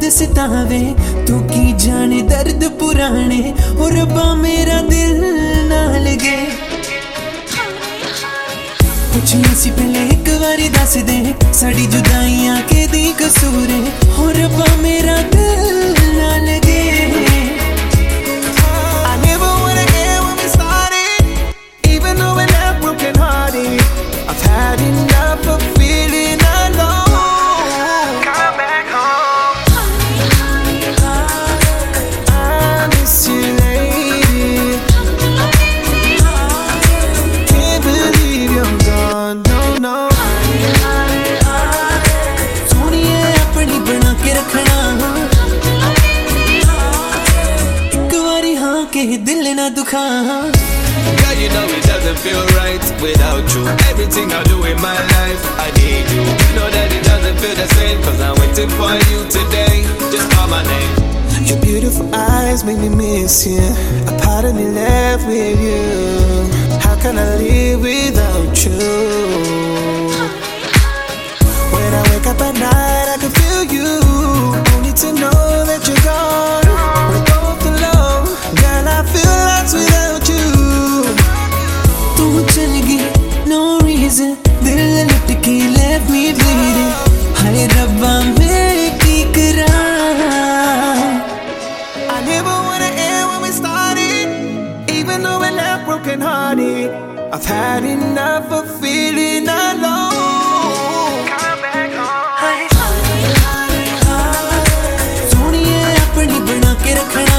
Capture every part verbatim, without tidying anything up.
सतावे तू की जाने दर्द पुराने और रब्बा मेरा दिल ना लगे कुछ सी पहले एक बारी दस दे साड़ी जुदाइयां के दी कसूर और रब्बा मेरा दिल ना लगे दिल ना दुखा Girl, you know it doesn't feel right without you. Everything I do in my life, I need you. You know that it doesn't feel the same, cause I'm waiting for you today. Just call my name. Your beautiful eyes make me miss you. A part of me left with you. How can I live without you? When I wake up at night, I can feel you. Only to know that you're gone. We're both alone. Girl, I feel lost without you. तू चल गई, no reason. दिल लटके left me bleeding. हाय रब्बा मैं की करा. I never wanna end when we started. Even though we're left broken hearted. I've had enough of feeling alone. Come back home. सोनिए अपनी बना के रखना.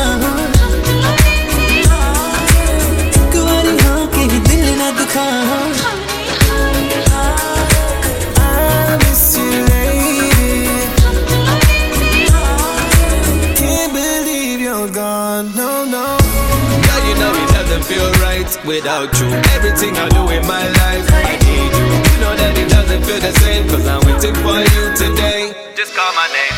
I miss you, lady. Can't believe you're gone, no, no. Girl, you know it doesn't feel right without you. Everything I do in my life, I need you. You know that it doesn't feel the same, cause I'm waiting for you today. Just call my name.